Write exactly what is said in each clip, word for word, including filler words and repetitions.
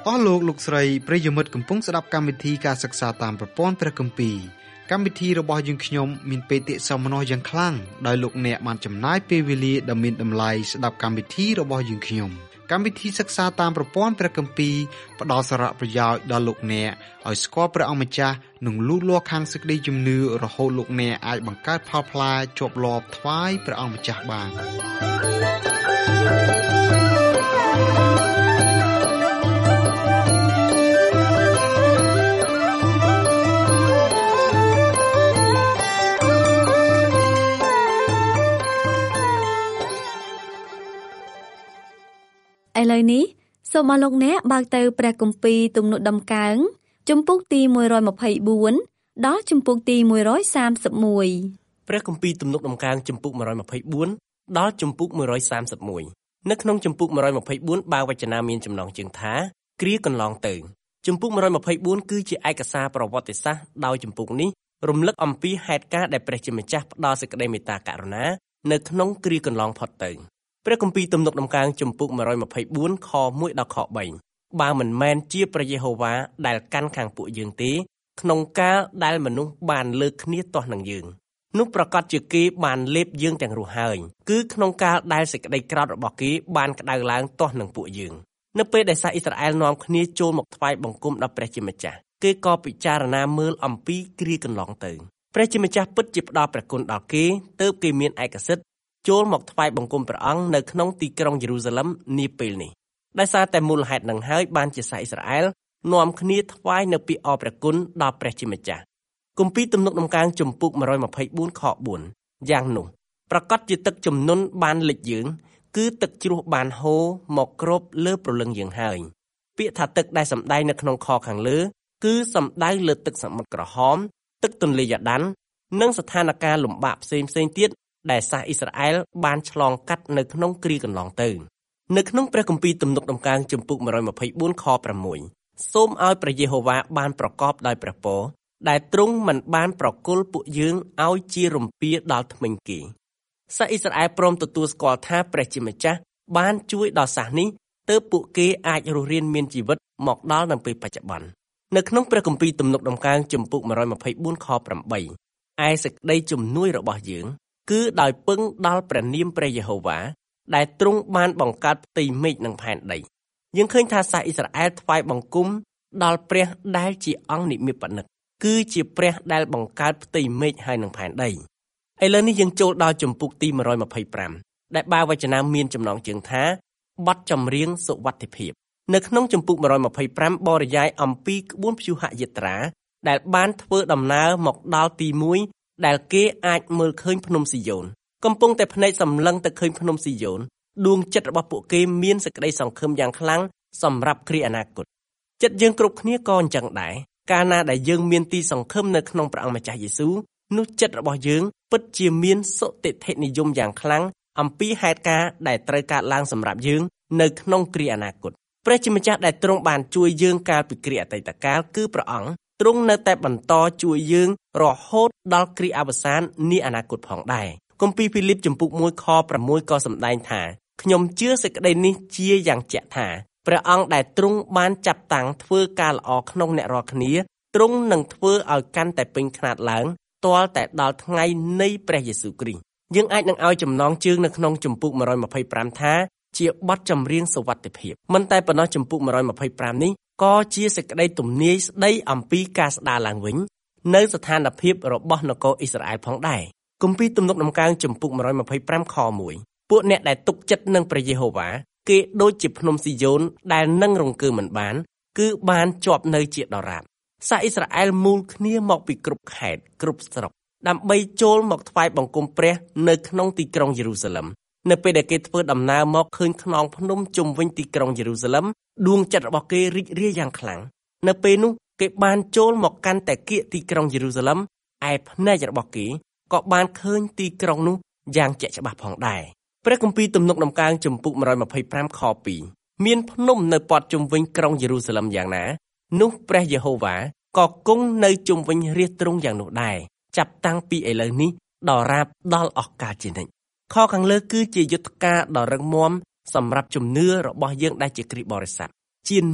អស់លោកលោកស្រីប្រិយមិត្តកំពុងស្ដាប់កម្មវិធីការសិក្សាតាមប្រព័ន្ធព្រះគម្ពីរកម្មវិធីរបស់យើងខ្ញុំមានបេតិសោមនស្សយ៉ាងខ្លាំងដោយលោកអ្នកបានចំណាយពេលវេលាដ៏មានតម្លៃស្ដាប់កម្មវិធីរបស់យើងខ្ញុំកម្មវិធីសិក្សាតាមប្រព័ន្ធព្រះគម្ពីរផ្ដល់សារៈប្រយោជន៍ដល់លោកអ្នកឲ្យស្គាល់ព្រះអង្គម្ចាស់និងលូតលាស់ខាងសេចក្តីជំនឿរហូតលោកអ្នកអាចបង្កើតផលផ្លែជាប់លាប់ថ្វាយព្រះអង្គម្ចាស់បានឥឡូវនេះសូមឲ្យលោកអ្នកបើកទៅព្រះគម្ពីរទំនុកដំកើងជំពូកទីមួយរយម្ភៃបួនដល់ជំពូកទីមួយរយសាមសិបមួយព្រះគម្ពីរទំនុកដំកើងជំពូកមួយរយម្ភៃបួនដល់ជំពូកមួយរយសាមសិបមួយនៅក្នុងជំពូកមួយរយម្ភៃបួនបើវចនាមានចំណងជើងថាគ្រាកន្លងទៅជំពូកមួយរយម្ភៃបួនគឺជាឯកសារប្រវត្តិសាស្ត្រដោយជំពូកនេះរំលឹកអំពីហេតុការណ៍ដែលព្រះជាម្ចាស់ផ្ដល់សេចក្តីមេត្តាករុណានៅក្នុងគ្រាកន្លងផុតទៅព្រះគម្ពីរទំនុកដំកើងជំពូកមួយរយម្ភៃបួនខមួយដល់ខបីបើមិនមែនជាព្រះយេហូវ៉ាដែលកាន់ខាងពួកយើងទេក្នុងកាលដែលមនុស្សបានលើកគ្នាទាស់នឹងយើងនោះប្រកាសជាគេបានលេបយើងទាំងរស់ហើយគឺក្នុងកាលដែលសេចក្តីក្រោធរបស់គេបានក្តៅឡើងទាស់នឹងពួកយើងនៅពេលដែលសាសអ៊ីស្រាអែលនាំគ្នាចូលមកថ្វាយបង្គំដល់ព្រះជាម្ចាស់គេក៏ពិចារណាមើលអំពីគ្រាកន្លងទៅព្រះជាម្ចាស់ពិតជាផ្ដល់ព្រះគុណដល់គេទើបគេមានឯកសិទ្ធិចូលមកថ្វាយបង្គំព្រះអង្គនៅក្នុងទីក្រុងយេរូសាឡិមនាពេលនេះដោយសារតែមូលហេតុនឹងហើយបានជាសាសអ៊ីស្រាអែលនាំគ្នាថ្វាយនៅពាក្យអរព្រះគុណដល់ព្រះជាម្ចាស់គម្ពីរទំនុកដំកើងជំពូកមួយរយម្ភៃបួនខបួនយ៉ាងនោះប្រកាសជាទឹកជំនន់បានលិចយើងគឺទឹកជ្រោះបានហូរមកគ្របលើព្រលឹងយើងហើយពាក្យថាទឹកដែលសម្ដែងនៅក្នុងខខាងលើគឺសំដៅលើទឹកសមុទ្រក្រហមទឹកទន្លេយ៉ាដាននិងស្ថានភាពលំបាកផ្សេងផ្សេងទៀតដែលសាសអ៊ីស្រាអែលបានឆ្លងកាត់នៅក្នុងគ្រាកន្លងទៅនៅក្នុងព្រះគម្ពីរទំនុកដំកើងជំពូកមួយរយម្ភៃបួនខប្រាំមួយសូមឲ្យព្រះយេហូវ៉ាបានប្រកបដោយព្រះពរដែលទ្រង់មិនបានប្រគល់ពួកយើងឲ្យជារំពាដល់ធ្មេញគេសាសអ៊ីស្រាអែលព្រមទទួលស្គាល់ថាព្រះជាម្ចាស់បានជួយដល់សាសនេះទើបពួកគេអាចរស់រានមានជីវិតមកដល់នៅពេលបច្ចុប្បន្ននៅក្នុងព្រះគម្ពីរទំនុកដំកើងជំពូកមួយរយម្ភៃបួនខប្រាំបីឯសេចក្តីជំនួយរបស់យើងគឺដោយពឹងដល់ព្រះនាមព្រះយេហូវ៉ាដែលទ្រង់បានបង្កើតផ្ទៃមេឃនិងផែនដីយើងឃើញថាសាសអ៊ីស្រាអែលថ្វាយបង្គំដល់ព្រះដែលជាអង្គនិមិត្តនិកគឺជាព្រះដែលបង្កើតផ្ទៃមេឃហើយនិងផែនដីឥឡូវនេះយើងចូលដល់ជំពូកទីមួយរយម្ភៃប្រាំដែលបើវចនាមានចំណងជើងថាបទចម្រៀងសុវត្ថិភាពនៅក្នុងជំពូកមួយរយម្ភៃប្រាំបរិយាយអំពីក្បួនព្យុហយាត្រាដែលបានធ្វើដំណើរមកដល់ទីមួយដែលគេអាចមើលឃើញភ្នំស៊ីយ៉ូនកំពុងតែភ្នែកសម្លឹងទៅឃើញភ្នំស៊ីយ៉ូនដួងចិត្តរបស់ពួកគេមានសេចក្តីសង្ឃឹមយ៉ាងខ្លាំងសម្រាប់គ្រាអនាគតចិត្តយើងគ្រប់គ្នាក៏អញ្ចឹងដែរកាលណាដែលយើងមានទីសង្ឃឹមនៅក្នុងព្រះអង្គម្ចាស់យេស៊ូវនោះចិត្តរបស់យើងពិតជាមានសុទិដ្ឋិនិយមយ៉ាងខ្លាំងអំពីហេតុការណ៍ដែលត្រូវកើតឡើងសម្រាប់យើងនៅក្នុងគ្រាអនាគតព្រះជាម្ចាស់ដែលទ្រង់បានជួយយើងកាលពីគ្រាអតីតកាលគឺព្រះអង្គទ្រង់នៅតែបន្តជួយយើងរហូតដល់គ្រាអវសាននាអនាគតផងដែរគម្ពីរភីលីបជំពូកមួយខប្រាំមួយក៏សម្ដែងថាខ្ញុំជឿសេចក្តីនេះជាយ៉ាងជាក់ថាព្រះអង្គដែលទ្រង់បានចាប់តាំងធ្វើការល្អក្នុងអ្នករាល់គ្នាទ្រង់នឹងធ្វើឲ្យកាន់តែពេញខ្នាតឡើងទាល់តែដល់ថ្ងៃនៃព្រះយេស៊ូវគ្រីស្ទយើងអាចនឹងឲ្យចំណងជើងនៅក្នុងជំពូកមួយរយម្ភៃប្រាំថាជាបទចម្រៀងសុវត្ថិភាពមិនតែប៉ុណ្ណោះជំពូកមួយរយម្ភៃប្រាំនេះក៏ជាសេចក្តីទំនាយស្ដីអំពីការស្ដារឡើងវិញនៅស្ថានភាពរបស់នគរអ៊ីស្រាអែលផងដែរគម្ពីរទំនុកដំកើងជំពូកមួយរយម្ភៃប្រាំខមួយពួកអ្នកដែលទុកចិត្តនឹងព្រះយេហូវ៉ាគេដូចជាភ្នំស៊ីយ៉ូនដែលនឹងរង្គើមិនបានគឺបានជាប់នៅជាដរាបសាសអ៊ីស្រាអែលមូលគ្នាមកពីគ្រប់ខេត្តគ្រប់ស្រុកដើម្បីចូលមកថ្វាយបង្គំព្រះនៅក្នុងទីក្រុងយេរូសាឡិមនៅពេលដែលគេធ្វើដំណើរមកឃើញខ្នងភ្នំជុំវិញទីក្រុងយេរូសាឡិមដួងចិត្តរបស់គេរីករាយយ៉ាងខ្លាំងនៅពេលនោះគេបានចូលមកកាន់តែគៀកទីក្រុងយេរូសាឡិមឯភ្នែករបស់គេក៏បានឃើញទីក្រុងនោះយ៉ាងជាក់ច្បាស់ផងដែរព្រះគម្ពីរទំនុកដំកើងជំពូកមួយរយម្ភៃប្រាំខពីរមានភ្នំនៅព័ទ្ធជុំវិញក្រុងយេរូសាឡិមយ៉ាងណានោះព្រះយេហូវ៉ាក៏គង់នៅជុំវិញរាជទ្រង់យ៉ាងនោះដែរចាប់តាំងពីឥឡូវនេះដល់រាបដល់អស់កាលជានិច្ចខខាងលើគឺជាយុទ្ធការដ៏រឹងមាំសម្រាប់ជំនឿរបស់យើងដែលជាគ្រីស្ទបរិស័ទជាអ្នក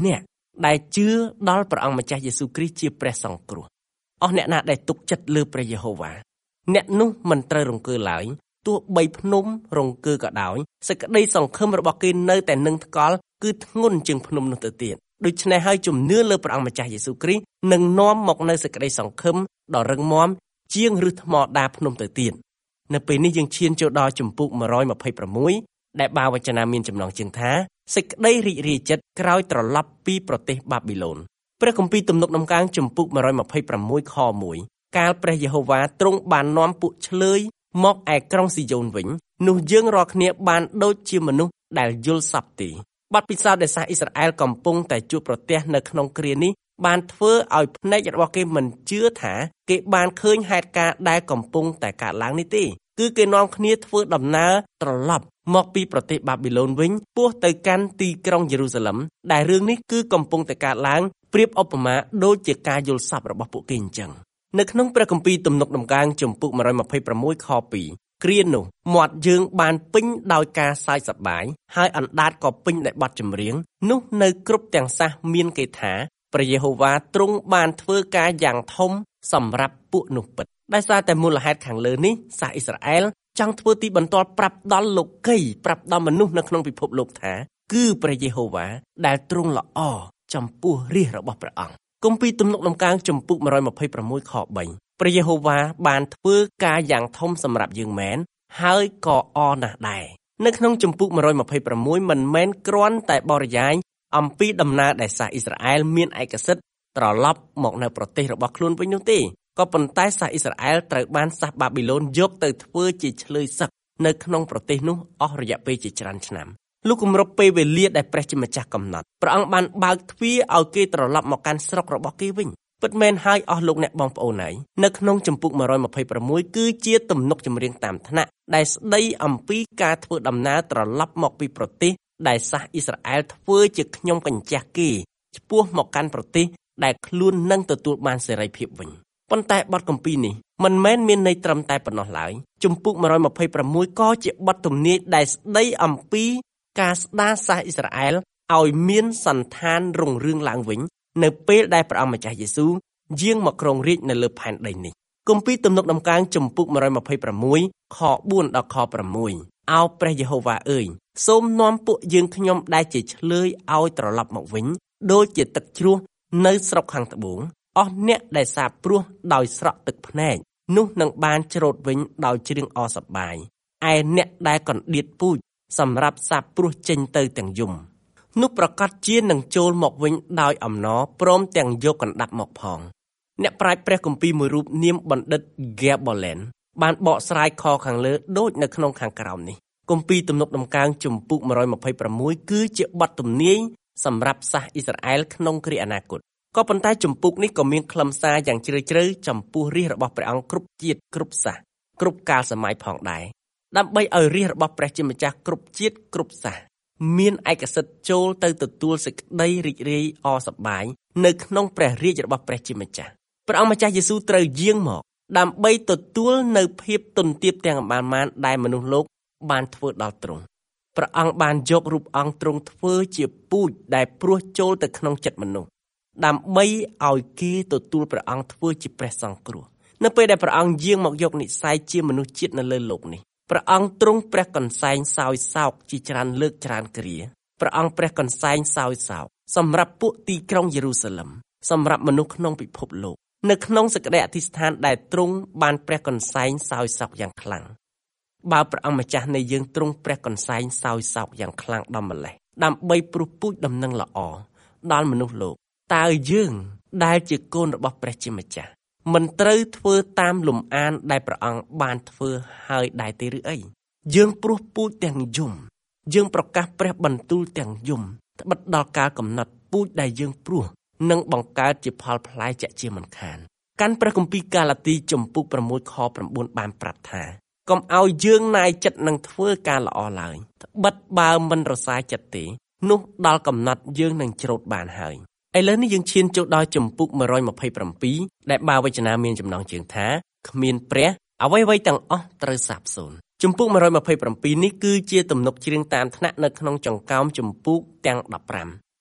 ដែលជឿដល់ព្រះអង្គម្ចាស់យេស៊ូវគ្រីស្ទជាព្រះសង្គ្រោះអស់អ្នកណាដែលទុកចិត្តលើព្រះយេហូវ៉ាអ្នកនោះមិនត្រូវរង្គើឡើយទោះបីភ្នំរង្គើក៏ដោយសេចក្តីសង្ឃឹមរបស់គេនៅតែនឹងថ្កល់គឺធ្ងន់ជាងភ្នំនោះទៅទៀតដូច្នេះហើយជំនឿលើព្រះអង្គម្ចាស់យេស៊ូវគ្រីស្ទនឹងនាំមកនូវសេចក្តីសង្ឃឹមដ៏រឹងមាំជាងឫសថ្មដាភ្នំទៅទៀតនៅពេលនេះយើងឈានចូលដល់ជំពូកone twenty-sixដែលបាវចនាមានចំណងជើងថាសេចក្តីរីករាយចិត្តក្រោយត្រឡប់ពីប្រទេសបាប៊ីឡូនព្រះគម្ពីរទំនុកដំកើងជំពូកone twenty-sixខoneកាលព្រះយេហូវ៉ាទ្រង់បាននាំពួកឆ្លើយមកឯក្រុងស៊ីយ៉ូនវិញនោះយើងរាល់គ្នាបានដូចជាមនុស្សដែលយល់សប្តិបទពិសោធន៍ដែលសាសអ៊ីស្រាអែលកំពុងតែជួបប្រទះនៅក្នុងគ្រានេះបានធ្វើឲ្យភ្នែករបស់គេមិនជឿថាគេបានឃើញហេតុការណ៍ដែលកំពុងតែកើតឡើងនេះទេគឺគេនាំគ្នាធ្វើដំណើរត្រឡប់មកពីប្រទេសបាប៊ីឡូនវិញពោះទៅកាន់ទីក្រុងយេរូសាឡឹមដែលរឿងនេះគឺកំពុងតែកើតឡើងប្រៀបឧបមាដូចជាការយល់សប្តិរបស់ពួកគេអញ្ចឹងនៅក្នុងព្រះគម្ពីរទំនុកដំកើងជំពូកone twenty-sixខtwoគ្រានោះមាត់យើងបានពេញដោយការសើចសប្បាយហើយអណ្ដាតក៏ពេញដោយបទចម្រៀងនោះនៅគ្រប់ទាំងសះមានគេថាព្រះយេហូវ៉ាទ្រង់បានធ្វើការយ៉ាងធំសម្រាប់ពួកនោះពិតដោយសារតែមូលហេតុខាងលើនេះសាសអ៊ីស្រាអែលចង់ធ្វើទីបន្ទាល់ប្រាប់ដល់លោកីប្រាប់ដល់មនុស្សនៅក្នុងពិភពលោកថាគឺព្រះយេហូវ៉ាដែលទ្រង់ល្អចំពោះរាជរបស់ព្រះអង្គគម្ពីរទំនុកដំកើងជំពូកone twenty-sixខthreeព្រះយេហូវ៉ាបានធ្វើការយ៉ាងធំសម្រាប់យើងមែនហើយក៏អរណាស់ដែរនៅក្នុងជំពូកone twenty-sixមិនមែនគ្រាន់តែបរិយាយអំពីដំណើរដែលសាសអ៊ីស្រាអែលមានឯកសិទ្ធិត្រឡប់មកនៅប្រទេសរបស់ខ្លួនវិញនោះទេក៏ប៉ុន្តែសាសអ៊ីស្រាអែលត្រូវបានសាសបាប៊ីឡូនយកទៅធ្វើជាឆ្លើយសឹកនៅក្នុងប្រទេសនោះអស់រយៈពេលជាច្រើនឆ្នាំលុះគម្រប់ពេលវេលាដែលព្រះជាម្ចាស់កំណត់ព្រះអង្គបានបើកទ្វារឲ្យគេត្រឡប់មកកាន់ស្រុករបស់គេវិញពិតមែនហើយអស់លោកអ្នកបងប្អូនហើយនៅក្នុងជំពូកone twenty-sixគឺជាទំនុកចម្រៀងតាមថ្នាក់ដែលស្ដីអំពីការធ្វើដំណើរត្រឡប់មកពីប្រទេសដែលសាសអ៊ីស្រាអែលធ្វើជាខ្ញុំកញ្ចះគេឆ្ពោះមកកាន់ប្រទេសដែលខ្លួននឹងទទួលបានសេរីភាពវិញប៉ុន្តែបទគម្ពីរនេះមិនមែនមានន័យត្រឹមតែប៉ុណ្ណោះឡើយជំពូកone twenty-sixក៏ជាបទទំនាយដែលស្ដីអំពីការស្ដារសាសអ៊ីស្រាអែលឲ្យមានសន្តានរុងរឿងឡើងវិញនៅពេលដែលព្រះអង្គម្ចាស់យេស៊ូវយាងមកគ្រងរាជ្យនៅលើផែនដីនេះគម្ពីរទំនុកដំកើងជំពូកone twenty-sixខfourដល់ខsixអោព្រះយេហូវ៉ាអើយសូមនាំពួកយើងខ្ញុំដែលជាឆ្លើយឲ្យត្រឡប់មកវិញដូចជាទឹកជ្រោះនៅស្រុកខាងត្បូងអស់អ្នកដែលសាបព្រោះដោយស្រក់ទឹកភ្នែកនោះនឹងបានច្រូតវិញដោយច្រៀងអរសប្បាយឯអ្នកដែលកណ្ដៀតពូជសម្រាប់សាបព្រោះចេញទៅទាំងយំនោះប្រកាសជានឹងចូលមកវិញដោយអំណរព្រមទាំងយកកណ្ដាប់មកផងអ្នកប្រាជ្ញព្រះគម្ពីរមួយរូបនាមបណ្ឌិត Gabolen បានបកស្រាយខខាងលើដូចនៅក្នុងខាងក្រោមនេះគម្ពីរទំនុកដំកើងជំពូកone twenty-sixគឺជាបទទំនាយសម្រាប់សាសអ៊ីស្រាអែលក្នុងគ្រាអនាគតក៏ប៉ុន្តែជំពូកនេះក៏មានខ្លឹមសារយ៉ាងជ្រាលជ្រៅចំពោះរាជរបស់ព្រះអង្គគ្រប់ជាតិគ្រប់សាសគ្រប់កាលសម័យផងដែរដើម្បីឲ្យរាជរបស់ព្រះជាម្ចាស់គ្រប់ជាតិគ្រប់សាសមានឯកសិទ្ធិចូលទៅទទួលសេចក្តីរីករាយអរសប្បាយនៅក្នុងព្រះរាជរបស់ព្រះជាម្ចាស់ព្រះអង្គម្ចាស់យេស៊ូវត្រូវយាងមកដើម្បីទទួលនៅភាពទន់ទាបទាំងអម្បានដែលមនុស្សលោកបានធ្វើដល់ទ្រង់ព្រះអង្គបានយករូបអង្គទ្រង់ធ្វើជាពូជដែលព្រោះចូលទៅក្នុងចិត្តមនុស្សដើម្បីឲ្យគេទទួលព្រះអង្គធ្វើជាព្រះសង្គ្រោះនៅពេលដែលព្រះអង្គយាងមកយកនិស្ស័យជាមនុស្សជាតិនៅលើโลกនេះព្រះអង្គទ្រង់ព្រះកន្សែងសោយសោកជាច្រើនលើកច្រើនគ្រាព្រះអង្គព្រះកន្សែងសោយសោកសម្រាប់ពួកទីក្រុងយេរូសាឡឹមសម្រាប់មនុស្សក្នុងពិភពលោកនៅក្នុងសេចក្តីអធិស្ឋានដែលទ្រង់បានព្រះកន្សែងសោយសោកយ៉ាងខ្លាំងបើព្រះអង្គម្ចាស់នៃយើងទ្រង់ព្រះកន្សែងសោយសោកយ៉ាងខ្លាំងដល់ម្លេះដើម្បីព្រោះពូជដំណឹងល្អដល់មនុស្សលោកតើយើងដែលជាកូនរបស់ព្រះជាម្ចាស់មិនត្រូវធ្វើតាមលំអានដែលព្រះអង្គបានធ្វើហើយដែរទេឬអីយើងព្រោះពូជទាំងយំយើងប្រកាសព្រះបន្ទូលទាំងយំត្បិតដល់កាលកំណត់ពូជដែលយើងព្រោះនឹងបង្កើតជាផលផ្លែជាក់ជាមិនខានកាន់ព្រះគម្ពីរកាឡាទីជំពូកsixខnineបានប្រាប់ថាកុំឲ្យយើងណាយចិត្តនឹងធ្វើការល្អឡើយត្បិតបើមិនរសាយចិត្តទេនោះដល់កំណត់យើងនឹងច្រូតបានហើយឥឡូវនេះយើងឈានចូលដល់ជំពូកone twenty-sevenដែលបាវចនាមានចំណងជើងថាគ្មានព្រះអ្វីៗទាំងអស់ត្រូវសាបសូន្យជំពូកone twenty-sevenនេះគឺជាទំនុកច្រៀងតាមថ្នាក់នៅក្នុងចង្កោមជំពូកទាំងfifteen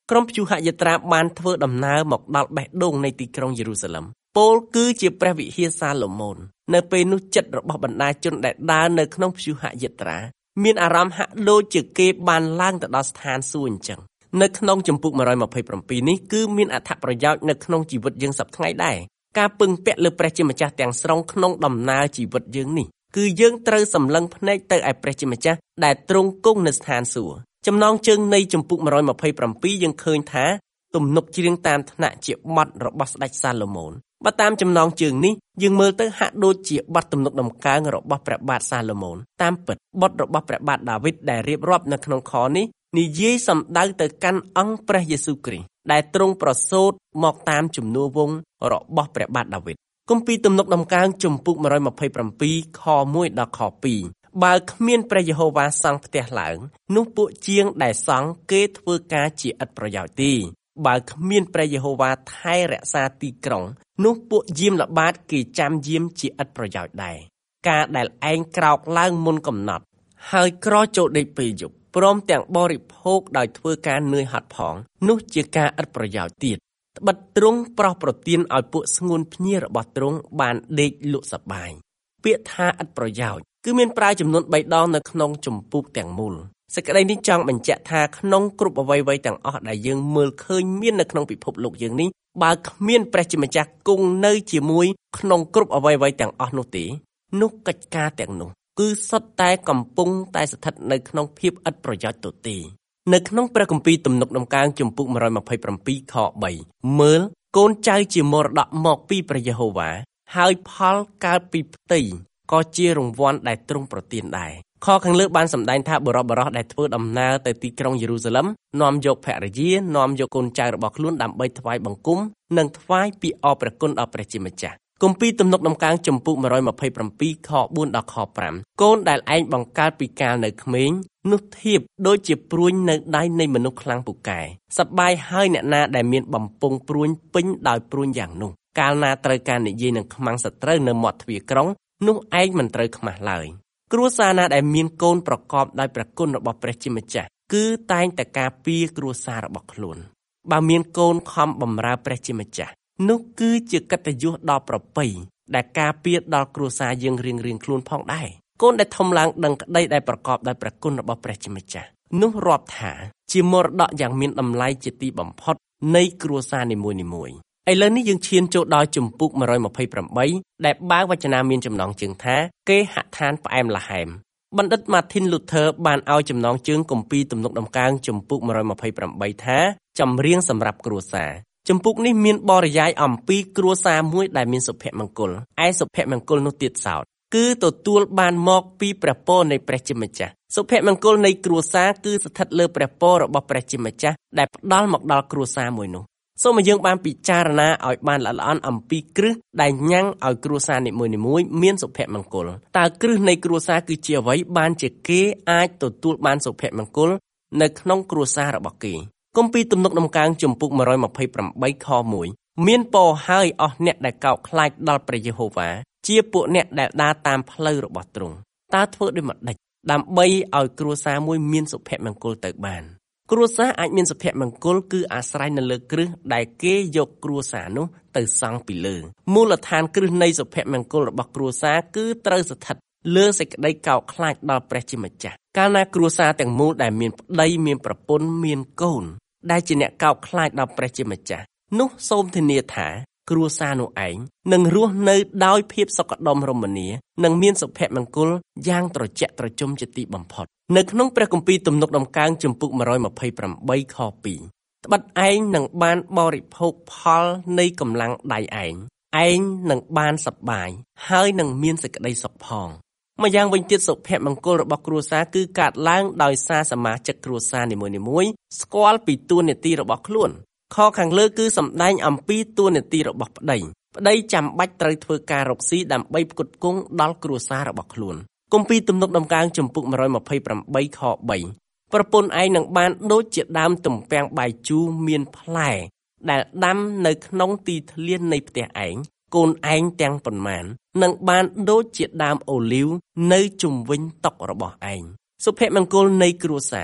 ក្រុមព្យុហយាត្រាបានធ្វើដំណើរមកដល់បេះដូងនៃទីក្រុងយេរូសាឡិមពោលគឺជាព្រះវិហារសាឡូមោននៅពេលនោះចិត្តរបស់បណ្ដាជនដែលដើរនៅក្នុងព្យុហយាត្រាមានអារម្មណ៍ហាក់ដូចជាគេបានឡើងទៅដល់ស្ថានសួគ៌អញ្ចឹងនៅក្នុងជំពូកone twenty-sevenនេះគឺមានអត្ថប្រយោជន៍នៅក្នុងជីវិតយើងសប្តាហ៍ថ្ងៃដែរការពឹងពាក់លើព្រះជាម្ចាស់ទាំងស្រុងក្នុងដំណើរជីវិតយើងនេះគឺយើងត្រូវសម្លឹងភ្នែកទៅឯព្រះជាម្ចាស់ដែលទ្រង់គង់នៅស្ថានសួគ៌ចំណងជើងនៃជំពូកone twenty-sevenយើងឃើញថាទំនុកច្រៀងតាមថ្នាក់ជាបទរបស់ស្ដេចសាឡូមោនបើតាមចំណងជើងនេះយើងមើលទៅហាក់ដូចជាបទទំនុកដំកើងរបស់ព្រះបាទសាឡូមោនតាមពិតបទរបស់ព្រះបាទដាវីតដែលរៀបរាប់នៅក្នុងខនេះនិយាយសំដៅទៅកាន់អង្គព្រះយេស៊ូវគ្រីស្ទដែលទ្រង់ប្រសូតមកតាមជំនួសវង្សរបស់ព្រះបាទដាវីតគម្ពីរទំនុកដំកើងជំពូកone twenty-sevenខoneដល់ខtwoបើគ្មានព្រះយេហូវ៉ាសង់ផ្ទះឡើងនោះពួកជាងដែលសង់គេធ្វើការជាឥតប្រយោជន៍ទេបើគ្មានព្រះយេហូវ៉ាថែរក្សាទីក្រុងនោះពួកយាមល្បាតគេចាំយាមជាឥតប្រយោជន៍ដែរការដែលឯងក្រោកឡើងមុនកំណត់ហើយក្រចូលដេកពេលយប់ព្រមទាំងបរិភោគដោយធ្វើការនឿយហត់ផងនោះជាការឥតប្រយោជន៍ទៀតត្បិតទ្រង់ប្រោសប្រទានឲ្យពួកស្ងួនភ្ញារបស់ទ្រង់បានដេកលក់សប្បាយពាក្យថាឥតប្រយោជន៍គឺមានប្រើចំនួន3ដងនៅក្នុងជំពូកទាំងមូលសេចក្តីនេះចង់បញ្ជាក់ថាក្នុងគ្រប់អ្វីៗទាំងអស់ដែលយើងមើលឃើញមាននៅក្នុងពិភពលោកយើងនេះបើគ្មានព្រះជាម្ចាស់គង់នៅជាមួយក្នុងគ្រប់អ្វីៗទាំងអស់នោះទេនោះកិច្ចការទាំងនោះគឺសុទ្ធតែកំពុងតែស្ថិតនៅក្នុងភាពឥតប្រយោជន៍ទទេនៅក្នុងព្រះគម្ពីរទំនុកដំកើងជំពូកone twenty-sevenខthreeមើលកូនចៅជាមរតកមកពីព្រះយេហូវ៉ាហើយផលកើតពីផ្ទៃក៏ជារង្វាន់ដែលទ្រង់ប្រទានដែរខខាងលើបានសម្ដែងថាបុរសបុរសដែលធ្វើដំណើរទៅទីក្រុងយេរូសាឡិមនាំយកភរិយានាំយកកូនចៅរបស់ខ្លួនដើម្បីថ្វាយបង្គំនិងថ្វាយពាក្យអរព្រះគុណដល់ព្រះជាម្ចាស់គម្ពីរទំនុកដំកើងជំពូកone twenty-sevenខfourដល់ខfiveកូនដែលឯងបង្កើតពីកាលនៅក្មេងនោះធៀបដូចជាព្រួញនៅដៃនៃមនុស្សខ្លាំងពូកែសប្បាយហើយអ្នកណាដែលមានបំពង់ព្រួញពេញដោយព្រួញយ៉ាងនោះកាលណាត្រូវការនិយាយនឹងខ្មាំងសត្រូវនៅមាត់ទ្វារក្រុងនោះឯងមិនត្រូវខ្មាស់ឡើយគ្រួសារណាដែលមានកូនប្រកបដោយព្រះគុណរបស់ព្រះជាម្ចាស់គឺតែងតែការពារគ្រួសាររបស់ខ្លួនបើមានកូនខំបម្រើព្រះជាម្ចាស់នោះគឺជាកិត្តិយសដ៏ប្រពៃដែលការពារដល់គ្រួសារយើងរៀងៗខ្លួនផងដែរកូនដែលធំឡើងដឹងក្តីដែលប្រកបដោយព្រះគុណរបស់ព្រះជាម្ចាស់នោះរាប់ថាជាមរតកយ៉ាងមានតម្លៃជាទីបំផុតនៃគ្រួសារនីមួយៗឥឡូវនេះយើងឈានចូលដល់ជំពូកone twenty-eightដែលបើកវចនាមានចំណងជើងថាគេហដ្ឋានផ្អែមល្ហែមបណ្ឌិត Martin Luther បានឲ្យចំណងជើងគម្ពីរទំនុកដំកើងជំពូកone twenty-eightថាចម្រៀងសម្រាប់គ្រួសារជំពូកនេះមានបរិយាយអំពីគ្រួសារមួយដែលមានសុភមង្គលឯសុភមង្គលនោះទៀតសោតគឺទទួលបានមកពីព្រះពរនៃព្រះជាម្ចាស់សុភមង្គលនៃគ្រួសារគឺស្ថិតលើព្រះពររបស់ព្រះជាម្ចាស់ដែលផ្ដល់មកដល់គ្រួសារមួយនោះសូមឲ្យយើងបានពិចារណាឲ្យបានល្អិតល្អន់អំពីគ្រឹះដែលញ៉ាំងឲ្យគ្រួសារនីមួយៗមានសុភមង្គលតើគ្រឹះនៃគ្រួសារគឺជាអ្វីបានជាគេអាចទទួលបានសុភមង្គលនៅក្នុងគ្រួសាររបស់គេគម្ពីរទំនុកដំកើងជំពូកone twenty-eightខoneមានពរហើយអស់អ្នកដែលកោតខ្លាចដល់ព្រះយេហូវ៉ាជាពួកអ្នកដែលដើរតាមផ្លូវរបស់ទ្រង់តើធ្វើដូចម្តេចដើម្បីឲ្យគ្រួសារមួយមានសុភមង្គលទៅបានគ្រួសារអាចមានសុភមង្គលគឺអាស្រ័យនៅលើគ្រឹះដែលគេយកគ្រួសារនោះទៅសង់ពីលើមូលដ្ឋានគ្រឹះនៃសុភមង្គលរបស់គ្រួសារគឺត្រូវស្ថិតលើសេចក្តីកោតខ្លាចដល់ព្រះជាម្ចាស់កាលណាគ្រួសារទាំងមូលដែលមានប្តីមានប្រពន្ធមានកូនដែលជាអ្នកកោតខ្លាចដល់ព្រះជាម្ចាស់នោះសូមធានាថាគ្រួសារនោះឯងនឹងរស់នៅដោយភាពសុខដុមរមនានិងមានសុភមង្គលយ៉ាងត្រជាក់ត្រជុំជាទីបំផុតនៅក្នុងព្រះគម្ពីរទំនុកដំកើងជំពូកone twenty-eightខtwoត្បិតឯងនឹងបានបរិភោគផលនៃកម្លាំងដៃឯងឯងនឹងបានសប្បាយហើយនឹងមានសេចក្តីសុខផងម្យ៉ាងវិញទៀតសុភមង្គលរបស់គ្រួសារគឺកើតឡើងដោយសារសមាជិកគ្រួសារនីមួយៗស្គាល់ពីតួនាទីរបស់ខ្លួនខខាងលើគឺសម្ដែងអំពីតួនាទីរបស់ប្តីប្តីចាំបាច់ត្រូវធ្វើការរកស៊ីដើម្បីផ្គត់ផ្គង់ដល់គ្រួសាររបស់ខ្លួនគម្ពីរទំនុកដំកើងជំពូកone twenty-eightខthreeប្រពន្ធឯងនឹងបានដូចជាដើមទំពាំងបាយជូរមានផ្លែដែលដាំនៅក្នុងទីធ្លានៃផ្ទះឯងកូនឯងទាំងប៉ុន្មាននឹងបានដូចជាដើមអូលីវនៅជុំវិញតុរបស់ឯងសុភមង្គលនៃគ្រួសារ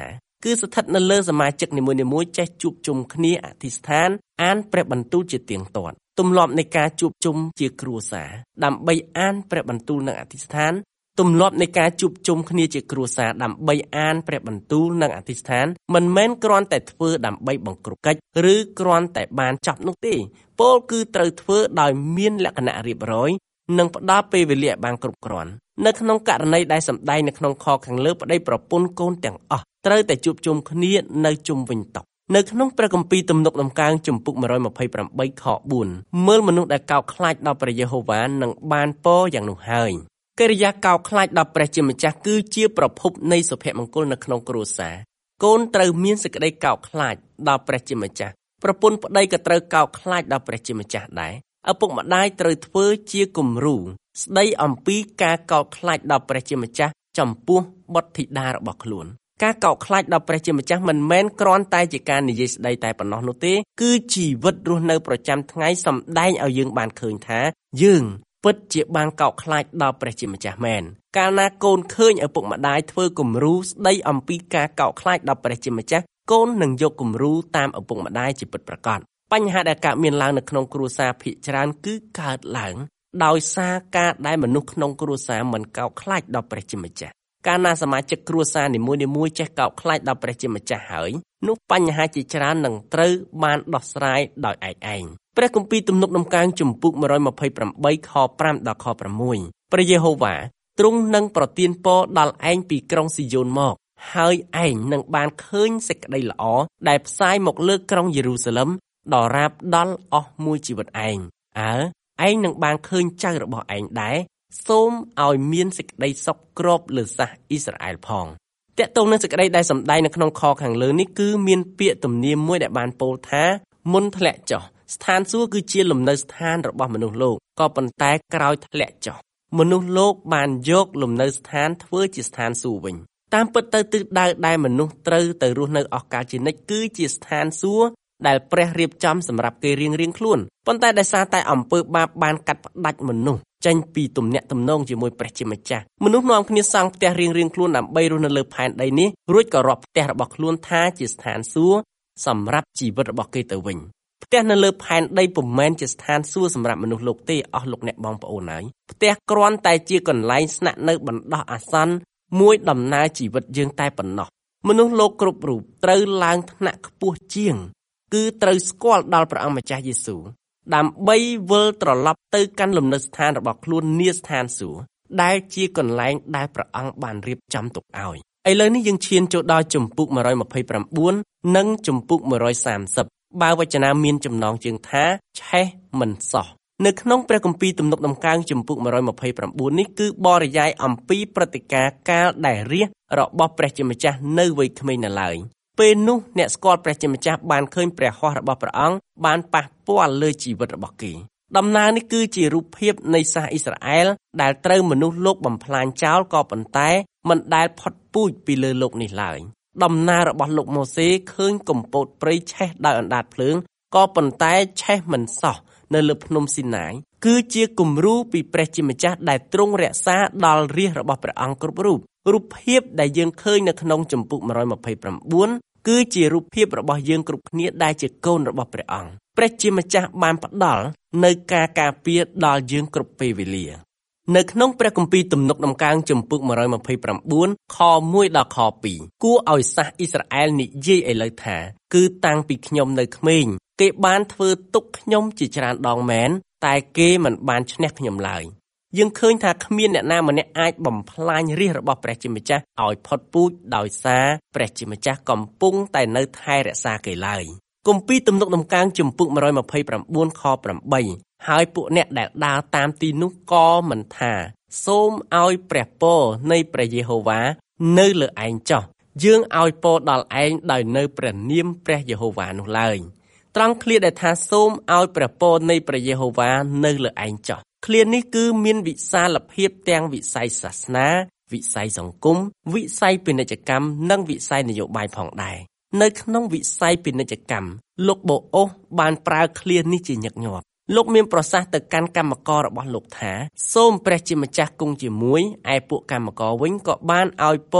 គឺស្ថិតនៅលើសមាជិកនីមួយៗចេះជួបជុំគ្នាអធិស្ឋានអានព្រះបន្ទូលជាទៀងទាត់ទម្លាប់នៃការជួបជុំជាគ្រួសារដើម្បីអានព្រះបន្ទូលនិងអធិស្ឋានទម្លាប់នៃការជួបជុំគ្នាជាគ្រួសារដើម្បីអានព្រះបន្ទូលនិងអធិស្ឋានមិនមែនគ្រាន់តែធ្វើដើម្បីបង្ក្រប់កិច្ចឬគ្រាន់តែបានចប់នោះទេពោលគឺត្រូវធ្វើដោយមានលក្ខណៈរៀបរយនិងផ្ដល់ពេលវេលាឲ្យបានគ្រប់គ្រាន់នៅក្នុងករណីដែលសម្ដែងនៅក្នុងខខាងលើប្តីប្រពន្ធកូនទាំងអស់ត្រូវតែជួបជុំគ្នានៅជុំវិញតុនៅក្នុងព្រះគម្ពីរទំនុកដំកើងជំពូកone twenty-eightខfourមើលមនុស្សដែលកោតខ្លាចដល់ព្រះយេហូវ៉ានឹងបានពរយ៉ាងនោះហើយកិរិយាកោតខ្លាចដល់ព្រះជាម្ចាស់គឺជាប្រភពនៃសុភមង្គលនៅក្នុងគ្រួសារកូនត្រូវមានសេចក្តីកោតខ្លាចដល់ព្រះជាម្ចាស់ប្រពន្ធប្តីក៏ត្រូវកោតខ្លាចដល់ព្រះជាម្ចាស់ដែរឪពុកម្ដាយត្រូវធ្វើជាគំរូស្ដីអំពីការកោតខ្លាចដល់ព្រះជាម្ចាស់ចំពោះបុត្រធីតារបស់ខ្លួនការកោតខ្លាចដល់ព្រះជាម្ចាស់មិនមែនគ្រាន់តែជាការនិយាយស្ដីតែប៉ុណ្ណោះនោះទេគឺជីវិតរស់នៅប្រចាំថ្ងៃសម្ដែងឲ្យយើងបានឃើញថាយើងពិតជាបានកោតខ្លាចដល់ព្រះជាម្ចាស់មែនកាលណាកូនឃើញឪពុកម្ដាយធ្វើគំរូស្ដីអំពីការកោតខ្លាចដល់ព្រះជាម្ចាស់កូននឹងយកគំរូតាមឪពុកម្ដាយជាពិតប្រាកដបញ្ហាដែលកើតមានឡើងនៅក្នុងគ្រួសារភាគច្រើនគឺកើតឡើងដោយសារការដែលមនុស្សក្នុងគ្រួសារមិនកោតខ្លាចដល់ព្រះជាម្ចាស់កាលណាសមាជិកគ្រួសារនីមួយៗចេះកោតខ្លាចដល់ព្រះជាម្ចាស់ហើយនោះបញ្ហាជាច្រើននឹងត្រូវបានដោះស្រាយដោយឯកឯងព្រះគម្ពីរទំនុកដំកើងជំពូកone twenty-eightខfiveដល់ខsixព្រះយេហូវ៉ាទ្រង់នឹងប្រទានពរដល់ឯងពីក្រុងស៊ីយ៉ូនមកហើយឯងនឹងបានឃើញសេចក្តីល្អដែលផ្សាយមកលើក្រុងយេរូសាឡឹមដល់រាបដល់អស់មួយជីវិតឯងអើឯងនឹងបានឃើញចៅរបស់ឯងដែរសូមឲ្យមានសេចក្តីសុខគ្របលើសាសអ៊ីស្រាអែលផងតកតងនឹងសេចក្តីដែលសម្ដែងនៅក្នុងខខាងលើនេះគឺមានពាក្យទំនៀមមួយដែលបានពោលថាមុនធ្លាក់ចុះស្ថានសួគ៌គឺជាលំនៅស្ថានរបស់មនុស្សលោកក៏ប៉ុន្តែក្រោយធ្លាក់ចុះមនុស្សលោកបានយកលំនៅស្ថានធ្វើជាស្ថានសួគ៌វិញតាមពិតទៅទិសដៅដែលមនុស្សត្រូវទៅរស់នៅអស់កលជានិច្ចគឺជាស្ថានសួគ៌ដែលព្រះរៀបចំសម្រាប់គេរៀងៗខ្លួនប៉ុន្តែដោយសារតែអំពើបាបបានកាត់ផ្ដាច់មនុស្សចេញពីទំនាក់ទំនងជាមួយព្រះជាម្ចាស់មនុស្សនាំគ្នាសង់ផ្ទះរៀងៗខ្លួនដើម្បីរស់នៅលើផែនដីនេះរួចក៏រាប់ផ្ទះរបស់ខ្លួនថាជាស្ថានសួគ៌សម្រាប់ជីវិតរបស់គេទៅវិញផ្ទះនៅលើផែនដីពុំមែនជាស្ថានសួគ៌សម្រាប់មនុស្សលោកទេអស់លោកអ្នកបងប្អូនហើយផ្ទះគ្រាន់តែជាកន្លែងស្នាក់នៅបណ្ដោះអាសន្នមួយដំណើរជីវិតយើងតែប៉ុណ្ណោះមនុស្សលោកគ្រប់រូបត្រូវឡើងថ្នាក់ខ្ពស់ជាងគឺត្រូវស្គាល់ដល់ព្រះអង្គម្ចាស់យេស៊ូវដើម្បីវិលត្រឡប់ទៅកាន់លំនៅស្ថានរបស់ខ្លួននាស្ថានសួគ៌ដែលជាកន្លែងដែលព្រះអង្គបានរៀបចំទុកឲ្យឥឡូវនេះយើងឈានចូលដល់ជំពូកone twenty-nineនិងជំពូកone thirtyបើវចនាមានចំណងជើងថាឆេះមិនសោះនៅក្នុងព្រះគម្ពីរទំនុកដំកើងជំពូកone twenty-nineនេះគឺបរិយាយអំពីព្រឹត្តិការណ៍កាលដែលរាជរបស់ព្រះជាម្ចាស់នៅវ័យក្មេងនៅឡើយពេលនោះអ្នកស្គាល់ព្រះជាម្ចាស់បានឃើញព្រះហស្ថរបស់ព្រះអង្គបានប៉ះពាល់លើជីវិតរបស់គេដំណើរនេះគឺជារូបភាពនៃសាសអ៊ីស្រាអែលដែលត្រូវមនុស្សលោកបំផ្លាញចោលក៏ប៉ុន្តែមិនដែលផុតពូជពីលើលោកនេះឡើយដំណើររបស់លោកម៉ូសេឃើញកំពតព្រៃឆេះដោយអណ្ដាតភ្លើងក៏ប៉ុន្តែឆេះមិនសោះនៅលើភ្នំស៊ីណាយគឺជាគំរូពីព្រះជាម្ចាស់ដែលទ្រង់រក្សាដល់រាជរបស់ព្រះអង្គគ្រប់រូបរូបភាពដែលយើងឃើញនៅក្នុងជំពូកone twenty-nineគឺជារូបភាពរបស់យើងគ្រប់គ្នាដែលជាកូនរបស់ព្រះអង្គព្រះជាម្ចាស់បានផ្ដល់នៅការការពារដល់យើងគ្រប់ពេលវេលានៅក្នុងព្រះគម្ពីរទំនុកដំកើងជំពូកone twenty-nineខoneដល់ខtwoគួរឲ្យសាសអ៊ីស្រាអែលនិយាយឥឡូវថាគឺតាំងពីខ្ញុំនៅក្មេងគេបានធ្វើទុកខ្ញុំជាច្រើនដងមែនតែគេមិនបានឈ្នះខ្ញុំឡើយយើងឃើញថាគ្មានអ្នកណាម្នាក់អាចបំផ្លាញរាជរបស់ព្រះជាម្ចាស់ឲ្យផុតពូជដោយសារព្រះជាម្ចាស់កំពុងតែនៅថែរក្សាគេឡើយគម្ពីរទំនុកដំកើងជំពូកone twenty-nineខeightហើយពួកអ្នកដែលដើរតាមទីនោះក៏មិនថាសូមឲ្យព្រះពរនៃព្រះយេហូវ៉ានៅលើឯងចុះយើងឲ្យពរដល់ឯងដោយនៅព្រះនាមព្រះយេហូវ៉ានោះឡើយត្រង់ឃ្លាដែលថាសូមឲ្យព្រះពរនៃព្រះយេហូវ៉ានៅលើឯងចុះឃ្លានេះគឺមានវិសាលភាពទាំងវិស័យសាសនាវិស័យសង្គមវិស័យពាណិជ្ជកម្មនិងវិស័យនយោបាយផងដែរនៅក្នុងវិស័យពាណិជ្ជកម្មលោកបូអូសបានប្រើឃ្លានេះជាញឹកញាប់លោកមានប្រសាសន៍ទៅកាន់កម្មកររបស់លោកថាសូមព្រះជាម្ចាស់គង់ជាមួយឯពួកកម្មករវិញក៏បានឲ្យពរ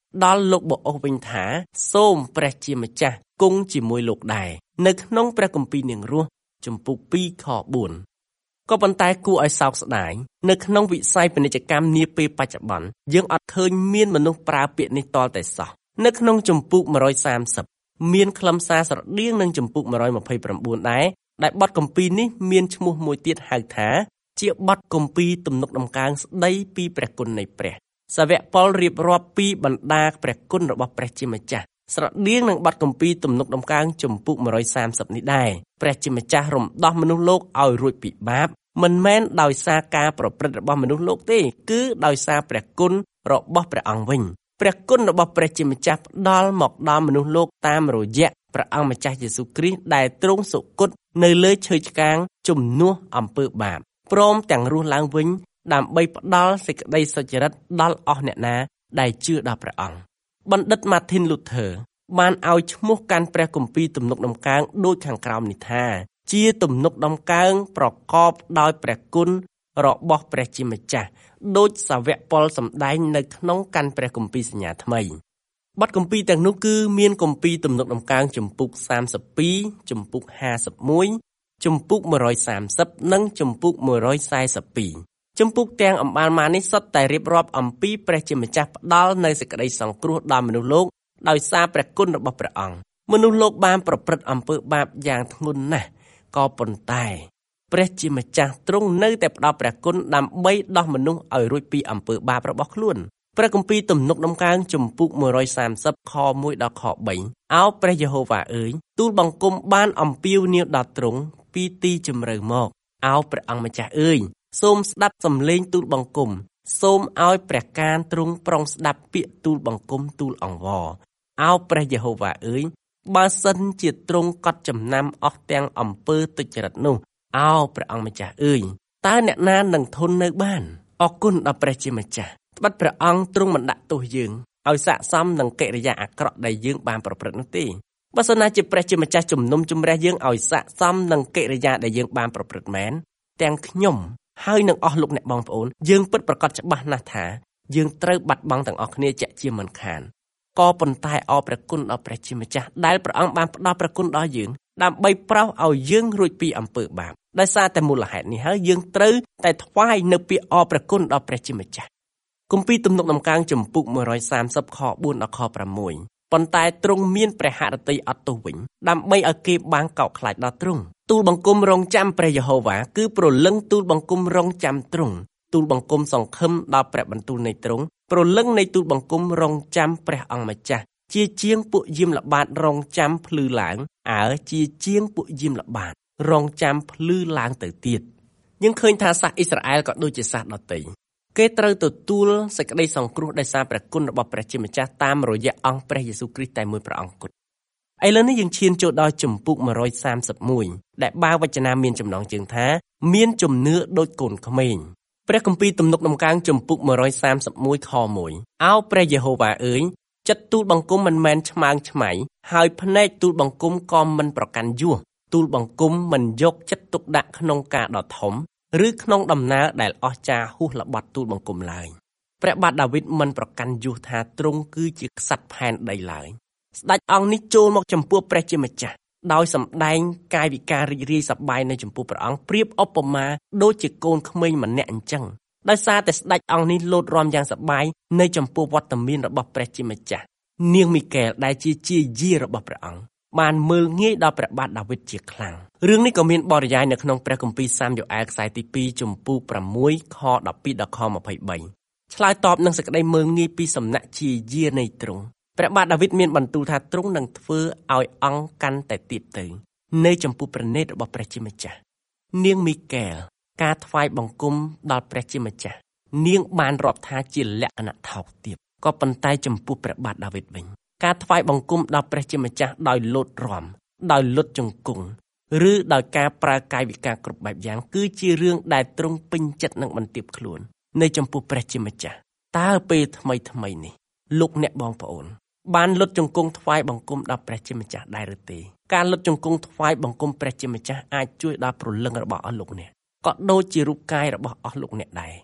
ដល់លោកបអូសវិញថាសូមព្រះជាម្ចាស់គង់ជាមួយលោកដែរនៅក្នុងព្រះគម្ពីរនាងរស់ជំពូកពីរខបួនក៏ប៉ុន្តែគួរឲ្យសោកស្ដាយនៅក្នុងវិស័យពាណិជ្ជកម្មនាពេលបច្ចុប្បន្នយើងអត់ឃើញមានមនុស្សប្រើពាក្យនេះតតែសោះនៅក្នុងជំពូកmột trăm ba mươiមានខ្លឹមសារស្រដៀងនឹងជំពូកmột trăm hai mươi chínដែរដែលបទគម្ពីរនេះមានឈ្មោះមួយទៀតហៅថាជាបទគម្ពីរទំនុកដំកើងស្ដីពីព្រះគុណនៃព្រះសាវកប៉ុលរៀបរាប់ពីបណ្ដាព្រះគុណរបស់ព្រះជាម្ចាស់ស្រដៀងនឹងបទគម្ពីរទំនុកដំកើងជំពូកmột trăm ba mươiនេះដែរព្រះជាម្ចាស់រំដោះមនុស្សលោកឲ្យរួចពីបាបមិនមែនដោយសារការប្រព្រឹត្តរបស់មនុស្សលោកទេគឺដោយសារព្រះគុណរបស់ព្រះអង្គវិញព្រះគុណរបស់ព្រះជាម្ចាស់ផ្ដល់មកដល់មនុស្សលោកតាមរយៈព្រះអង្គម្ចាស់យេស៊ូវគ្រីស្ទដែលទ្រង់សុគតនៅលើឈើឆ្កាងជំនួសអំពើបាបព្រមទាំងរស់ឡើងវិញដើម្បីផ្ដល់សេចក្តីសុចរិតដល់អស់អ្នកណាដែលជឿដល់ព្រះអង្គបណ្ឌិត Martin Luther បានឲ្យឈ្មោះកាន់ព្រះគម្ពីរទំនុកដំកើងដូចខាងក្រោមនេះថាជាទំនុកដំកើងប្រកបដោយព្រះគុណរបស់ព្រះជាម្ចាស់ដូចសាវកប៉ុលសម្ដែងនៅក្នុងកាន់ព្រះគម្ពីរសញ្ញាថ្មីបទគម្ពីរទាំងនោះគឺមានគម្ពីរទំនុកដំកើងជំពូកសាមសិបពីរជំពូកហាសិបមួយជំពូកmột trăm ba mươiនិងជំពូកmột trăm bốn mươiពីរជំពូកទាំងអំបានមកនេះសុទ្ធតែរៀបរាប់អំពីព្រះជាម្ចាស់ផ្ដល់នូវសេចក្តីសង្គ្រោះដល់មនុស្សលោកដោយសារព្រះគុណរបស់ព្រះអង្គមនុស្សលោកបានប្រព្រឹត្តអំពើបាបយ៉ាងធ្ងន់ណាស់ក៏ប៉ុន្តែព្រះជាម្ចាស់ទ្រង់នៅតែផ្ដល់ព្រះគុណដើម្បីដោះមនុស្សឲ្យរួចពីអំពើបាបរបស់ខ្លួនព្រះគម្ពីរទំនុកដំកើងជំពូកmột trăm ba mươiខមួយដល់ខបីអោព្រះយេហូវ៉ាអើយទូលបង្គំបានអំពាវនាវដល់ទ្រង់ពីទីជម្រៅមកអោព្រះអង្គម្ចាស់អើយសូមស្ដាប់សំឡេងទូលបង្គំសូមឲ្យព្រះកានទ្រង់ប្រុងស្ដាប់ពាក្យទូលបង្គំទូលអង្វរអោព្រះយេហូវ៉ាអើយបើសិនជាទ្រង់កត់ចំណាំអស់ទាំងអំពើទុច្ចរិតនោះអោព្រះអង្គម្ចាស់អើយតើអ្នកណានឹងធន់នៅបានអរគុណដល់ព្រះជាម្ចាស់ត្បិតព្រះអង្គទ្រង់មិនដាក់ទោសយើងឲ្យស័ក្តិសមនឹងកិរិយាអាក្រក់ដែលយើងបានប្រព្រឹត្តនោះទេបើសិនណាជាព្រះជាម្ចាស់ជំនុំជម្រះយើងឲ្យស័ក្តិសមនឹងកិរិយាដែលយើងបានប្រព្រឹត្តមែនទាំងខ្ញុំហើយនឹងអស់លោកអ្នកបងប្អូនយើងពិតប្រាកដច្បាស់ណាស់ថាយើងត្រូវបាត់បង់ទាំងអស់គ្នាជាក់ជាមិនខានក៏ប៉ុន្តែអរព្រះគុណដល់ព្រះជាម្ចាស់ដែលព្រះអង្គបានផ្ដល់ព្រះគុណដល់យើងដើម្បីប្រោសឲ្យយើងរួចពីអំពើបាបដោយសារតែមូលហេតុនេះហើយយើងត្រូវតែថ្វាយនៅពាក្យអរព្រះគុណដល់ព្រះជាម្ចាស់គម្ពីរទំនុកដំកើងជំពូកmột trăm ba mươiខបួនដល់ខប្រាំមួយប៉ុន្តែទ្រង់មានព្រះហឫទ័យអត់ទោសវិញដើម្បីឲ្យគេបានកោតខ្លាចដល់ទ្រង់ទូលបង្គំរងចាំព្រះយេហូវ៉ាគឺព្រលឹងទូលបង្គំរងចាំទ្រង់ទូលបង្គំសង្ឃឹមដល់ព្រះបន្ទូលនៃទ្រង់ព្រលឹងនៃទូលបង្គំរងចាំព្រះអង្គម្ចាស់ជាជាងពួកយាមល្បាតរងចាំភ្លឺឡើងអើជាជាងពួកយាមល្បាតរងចាំភ្លឺឡើងទៅទៀតយើងឃើញថាសាសអ៊ីស្រាអែលក៏ដូចជាសាសដទៃគេត្រូវទទួលសេចក្តីសង្គ្រោះដោយសារព្រះគុណរបស់ព្រះជាម្ចាស់តាមរយៈអង្គព្រះយេស៊ូវគ្រីស្ទតែមួយព្រះអង្គគត់ឥឡូវនេះយើងឈានចូលដល់ជំពូកmột trăm ba mươi mốtដែលបាវចនាមានចំណងជើងថាមានជំនឿដូចកូនក្មេងព្រះគម្ពីរទំនុកដំកើងជំពូកmột trăm ba mươi mốtខមួយអោព្រះយេហូវ៉ាអើយចិត្តទូលបង្គំមិនមែនឆ្មើងឆ្មៃហើយភ្នែកទូលបង្គំក៏មិនប្រកាន់យសទូលបង្គំមិនយកចិត្តទុកដាក់ក្នុងការដ៏ធំឬក្នុងដំណើរដែលអស្ចារ្យហួសល្បត់ទូលបង្គំឡើយព្រះបាទដាវីតមិនប្រកាន់យសថាទ្រង់គឺជាក្សត្រផែនដីឡើយស្ដេចអង្គនេះចូលមកចំពោះព្រះជាម្ចាស់ដោយសម្ដែងកាយវិការរីករាយសប្បាយនៅចំពោះព្រះអង្គប្រៀបឧបមាដូចជាកូនក្មេងម្នាក់អញ្ចឹងដោយសារតែស្ដេចអង្គនេះលោតរាំយ៉ាងសប្បាយនៅចំពោះវត្តមានរបស់ព្រះជាម្ចាស់នាងមីកែលដែលជាជាយារបស់ព្រះអង្គបានមើលងាយដល់ព្រះបាទដាវីតជាខ្លាំងរឿងនេះក៏មានបរិយាយនៅក្នុងព្រះគម្ពីរសាមយ៉ូអែលខ្សែទីពីរជំពូកប្រាំមួយខដប់ពីរដល់ខម្ភៃបីឆ្លើយតបនឹងសេចក្តីមើលងាយពីសំណាក់ជាយានៃទ្រង់ព្រះបាទដាវីតមានបន្ទូលថាទ្រង់នឹងធ្វើឲ្យអង្គកាន់តែទៀតទៅនៅចំពោះព្រះនេត្ររបស់ព្រះជាម្ចាស់នាងមីកែលការថ្វាយបង្គំដល់ព្រះជាម្ចាស់នាងបានរាប់ថាជាលក្ខណៈថោកទាបក៏ប៉ុន្តែចំពោះព្រះបាទដាវីតវិញការថ្វាយបង្គំដល់ព្រះជាម្ចាស់ដោយលោតរាំដោយលុតជង្គង់ឬដោយការប្រើកាយវិការគ្រប់បែបយ៉ាងគឺជារឿងដែលទ្រង់ពេញចិត្តនឹងបន្ទាបខ្លួននៅចំពោះព្រះជាម្ចាស់តើពេលថ្មីថ្មីនេះលោកអ្នកបងប្អូនបានលុតជង្គង់ថ្វាយបង្គំដល់ព្រះជាម្ចាស់ដែរឬទេការលុតជង្គង់ថ្វាយបង្គំព្រះជាម្ចាស់អាចជួយដល់ព្រលឹងរបស់អស់លោកអ្នកក៏ដូចជារូបកាយរបស់អស់លោកអ្នកដែរ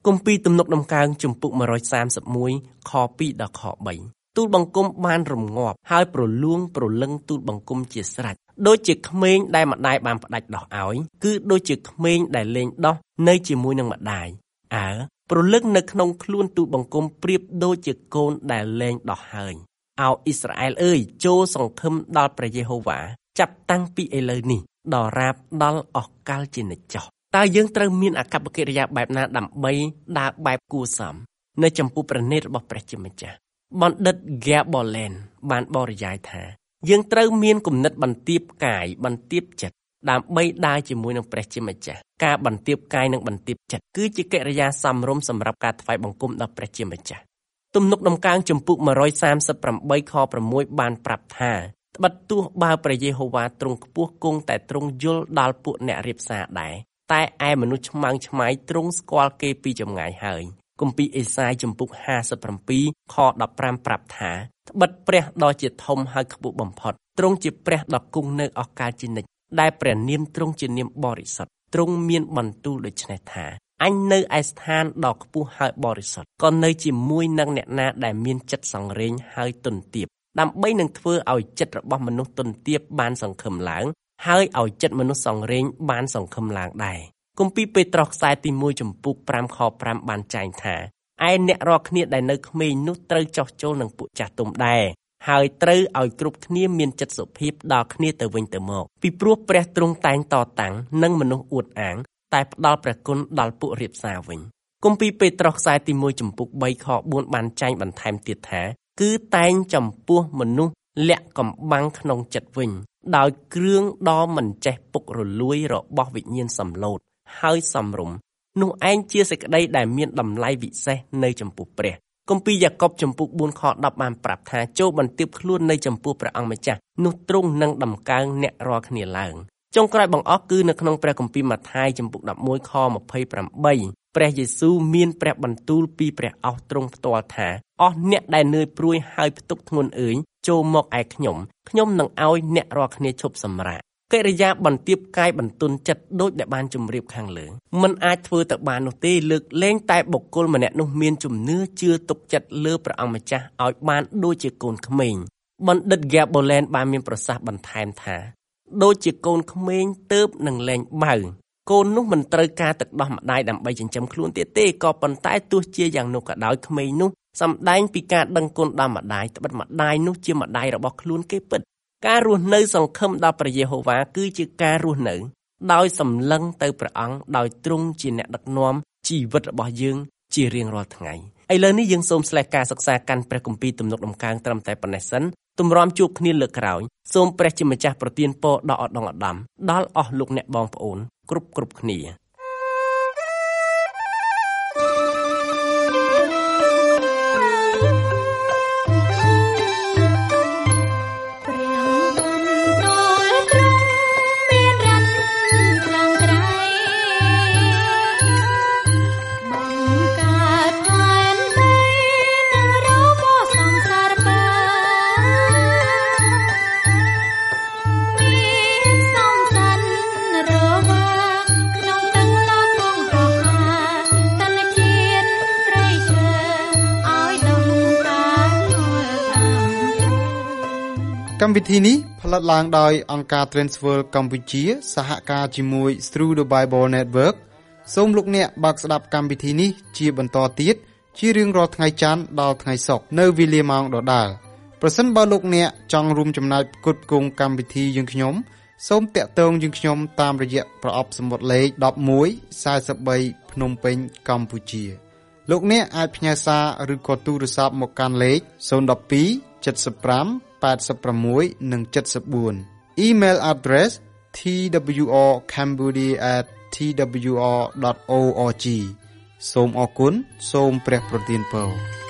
គម្ពីរទំនុកដំកើងជំពូកmột trăm ba mươi mốtខពីរដល់ខបីទូលបង្គំបានរំងាប់ហើយប្រលួងប្រលឹងទូលបង្គំជាស្រេចដូចជាក្មេងដែលម្ដាយបានផ្ដាច់ដោះឲ្យគឺដូចជាក្មេងដែលលេងដោះនៅជាមួយនឹងម្ដាយអើប្រលឹងនៅក្នុងខ្លួនទូលបង្គំប្រៀបដូចជាកូនដែលលេងដោះហើយអោអ៊ីស្រាអែលអើយចូលសង្ឃឹមដល់ព្រះយេហូវ៉ាចាប់តាំងពីឥឡូវនេះដល់រាបដល់អស់កលជានិច្ចចុះតើយើងត្រូវមានអាកប្បកិរិយាបែបណាដើម្បីដើរបែបគួរសមនៅចំពោះព្រះនេតរបស់ព្រះជាម្ចាស់បណ្ឌិត Gabolen បានបរិយាយថាយើងត្រូវមានគំនិតបន្ទាបកាយបន្ទាបចិត្តដើម្បីដើរជាមួយនឹងព្រះជាម្ចាស់ការបន្ទាបកាយនិងបន្ទាបចិត្តគឺជាកិរិយាសមរម្យសម្រាប់ការថ្វាយបង្គំដល់ព្រះជាម្ចាស់ទំនុកដំកើងជំពូកmột trăm ba mươi támខsáuបានប្រាប់ថាត្បិតទោះបើព្រះយេហូវ៉ាទ្រង់ខ្ពស់គង់តែទ្រង់យល់ដល់ពួកអ្នករៀបសារដែរតែឯមនុស្សឆ្មាំងឆ្មៃទ្រង់ស្គាល់គេពីចម្ងាយហើយគម្ពីរអេសាយជំពូកห้าสิบเจ็ดខដប់ប្រាំប្រាប់ថាត្បិតព្រះដ៏ជាធំហើយខ្ពស់បំផុតទ្រង់ជាព្រះដ៏គង់នៅអស់កលជានិច្ចដែលព្រះនាមទ្រង់ជានាមបរិសុទ្ធទ្រង់មានបន្ទូលដូច្នេះថាអញនៅឯស្ថានដ៏ខ្ពស់ហើយបរិសុទ្ធក៏នៅជាមួយនឹងអ្នកណាដែលមានចិត្តសង្រេងហើយទន់ទាបដើម្បីនឹងធ្វើឲ្យចិត្តរបស់មនុស្សទន់ទាបបានសង្ឃឹមឡើងហើយឲ្យចិត្តមនុស្សសង្រេងបានសង្ឃឹមឡើងដែរគម្ពីរពេត្រុសខ្សែទីមួយជំពូកห้าខห้าបានចែងថាឯអ្នករាល់គ្នាដែលនៅក្មេងនោះត្រូវចោះចូលនឹងពួកចាស់ទុំដែរហើយត្រូវឲ្យគ្រប់គ្នាមានចិត្តសុភាពដល់គ្នាទៅវិញទៅមកពីព្រោះព្រះទ្រង់តែងតតាំងនឹងមនុស្សអួតអាងតែផ្ដល់ព្រះគុណដល់ពួករៀបសារវិញគម្ពីរពេត្រុសខ្សែទីមួយជំពូក三ខbốnបានចែងបន្ថែមទៀតថាគឺតែងចំពោះមនុស្សលាក់កំបាំងក្នុងចិត្តវិញដោយគ្រឿងដ៏មិនចេះពុករលួយរបស់វិញ្ញាណសំឡូតហើយសំរុំនោះឯងជាសេចក្តីដែលមានតម្លៃវិសេសនៅចំពោះព្រះគម្ពីរយ៉ាកុបជំពូកbốnខដប់បានប្រាប់ថាចូលបន្ទាបខ្លួននៅចំពោះព្រះអង្គម្ចាស់នោះទ្រង់នឹងដំកើងអ្នករាល់គ្នាឡើងចុងក្រោយបង្អស់គឺនៅក្នុងព្រះគម្ពីរម៉ាថាយជំពូកelevenខยี่สิบแปดព្រះយេស៊ូវមានព្រះបន្ទូលពីព្រះអស់ទ្រង់ផ្ទាល់ថាអស់អ្នកដែលនឿយព្រួយហើយផ្ទុកធ្ងន់អើយចូលមកឯខ្ញុំខ្ញុំនឹងឲ្យអ្នករាល់គ្នាឈប់សម្រាកកិរិយាបន្ទាបកាយបន្ទន់ចិត្តដូចដែលបានជម្រាបខាងលើមិនអាចធ្វើទៅបាននោះទេលើកលែងតែបុគ្គលម្នាក់នោះមានជំនឿជឿទុកចិត្តលើព្រះអង្គម្ចាស់ឲ្យបានដូចជាកូនក្មេងបណ្ឌិត Gabolen បានមានប្រសាសន៍បន្ថែមថាដូចជាកូនក្មេងទើបនឹងលែងបៅកូននោះមិនត្រូវការទឹកដោះម្ដាយដើម្បីចិញ្ចឹមខ្លួនទៀតទេក៏ប៉ុន្តែទោះជាយ៉ាងនោះក៏ដោយក្មេងនោះសម្ដែងពីការដឹងគុណដល់ម្ដាយត្បិតម្ដាយនោះជាម្ដាយរបស់ខ្លួនគេពិតការរស់នៅសង្ឃឹមដល់ព្រះយេហូវ៉ាគឺជាការរស់នៅដោយសម្លឹងទៅព្រះអង្គដោយទ្រង់ជាអ្នកដឹកនាំជីវិតរបស់យើងជារៀងរាល់ថ្ងៃឥឡូវនេះយើងសូមស្លេះការសិក្សាកាន់ព្រះគម្ពីរទំនុកដំកើងត្រឹមតែប៉ុណ្ណេះសិនទម្រាំជួបគ្នាលើកក្រោយសូមព្រះជាម្ចាស់ប្រទានពរដល់ឧត្តមឧត្តមដល់អស់លោកអ្នកបងប្អូនគ្រប់គ្រប់គ្នាកម្មវិធីនេះផលិតឡើងដោយអង្គការ Transworld កម្ពុជាសហការជាមួយ Through the Bible Network សូមលោកអ្នកបើកស្ដាប់កម្មវិធីនេះជាបន្តទៀតជារៀងរាល់ថ្ងៃច័ន្ទដល់ថ្ងៃសុក្រនៅវេលាម៉ោងដដែលប្រសិនបើលោកអ្នកចង់រួមចំណែកផ្គត់ផ្គង់កម្មវិធីយើងខ្ញុំសូមតាក់ទងយើងខ្ញុំតាមរយៈប្រអប់សំបុត្រលេខone one four threeភ្នំពេញកម្ពុជាលោកអ្នកអាចផ្ញើសារឬក៏ទូរស័ព្ទមកកាន់លេខzero one two seven five eighty-sixនិងseventy-four Email address t w r cambodia at t w r dot org សូមអរគុណសូមព្រះប្រទានពរ